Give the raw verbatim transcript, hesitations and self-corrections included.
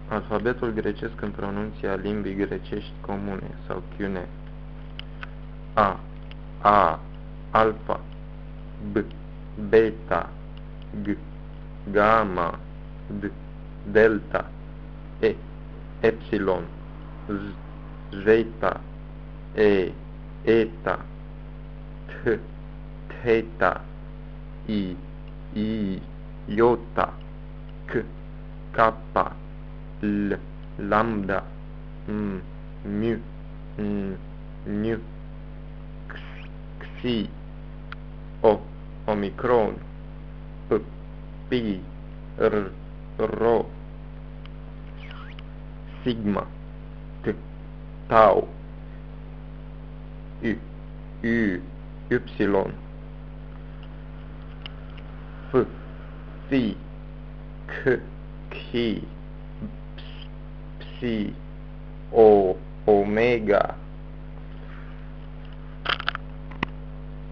Alfabetul grecesc în pronunția limbii grecești comune sau chiune. A. A. Alfa. B. Beta. G. Gamma. D. Delta. E. Epsilon. Z. Zeta. E. Eta. T. Theta. I. I. Iota. C. Kappa. L. Lambda. M. Mu. N. Nu. X. Xi. O. Omicron. P. Pi. R. Rho. Sigma. T. Tau. U. U. Y. F. Phi. K. Chi. Psi. O. Omega.